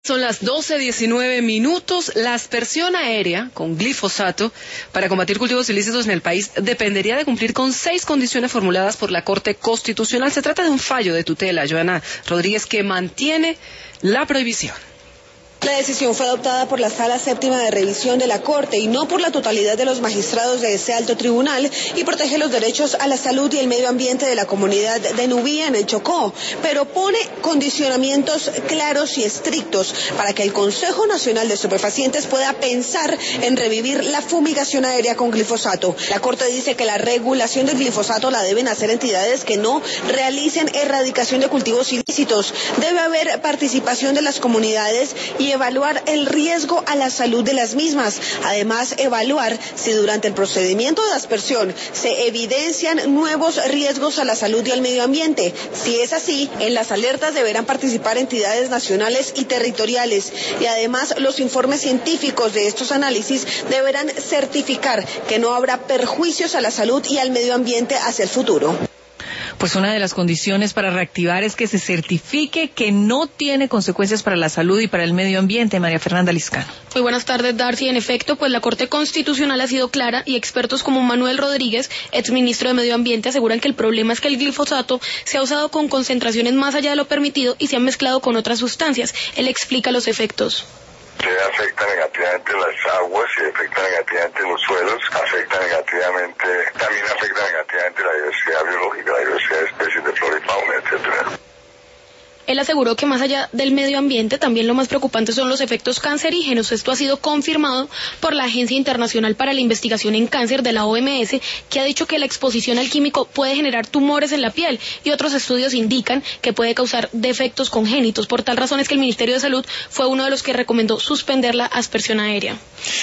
Son las 12:19. La aspersión aérea con glifosato para combatir cultivos ilícitos en el país dependería de cumplir con 6 condiciones formuladas por la Corte Constitucional. Se trata de un fallo de tutela, Joana Rodríguez, que mantiene la prohibición. La decisión fue adoptada por la Sala Séptima de Revisión de la Corte y no por la totalidad de los magistrados de ese alto tribunal, y protege los derechos a la salud y el medio ambiente de la comunidad de Nubía en el Chocó, pero pone condicionamientos claros y estrictos para que el Consejo Nacional de Estupefacientes pueda pensar en revivir la fumigación aérea con glifosato. La Corte dice que la regulación del glifosato la deben hacer entidades que no realicen erradicación de cultivos ilícitos. Debe haber participación de las comunidades y evaluar el riesgo a la salud de las mismas. Además, evaluar si durante el procedimiento de aspersión se evidencian nuevos riesgos a la salud y al medio ambiente. Si es así, en las alertas deberán participar entidades nacionales y territoriales, y además los informes científicos de estos análisis deberán certificar que no habrá perjuicios a la salud y al medio ambiente hacia el futuro. Pues una de las condiciones para reactivar es que se certifique que no tiene consecuencias para la salud y para el medio ambiente. María Fernanda Liscano. Muy buenas tardes, Darcy. En efecto, pues la Corte Constitucional ha sido clara y expertos como Manuel Rodríguez, exministro de Medio Ambiente, aseguran que el problema es que el glifosato se ha usado con concentraciones más allá de lo permitido y se han mezclado con otras sustancias. Él explica los efectos. Que afecta negativamente las aguas y afecta negativamente los suelos, también afecta negativamente la diversidad biológica, la diversidad de especies de flora y fauna, etcétera. Él aseguró que más allá del medio ambiente, también lo más preocupante son los efectos cancerígenos. Esto ha sido confirmado por la Agencia Internacional para la Investigación en Cáncer de la OMS, que ha dicho que la exposición al químico puede generar tumores en la piel, y otros estudios indican que puede causar defectos congénitos. Por tal razón es que el Ministerio de Salud fue uno de los que recomendó suspender la aspersión aérea.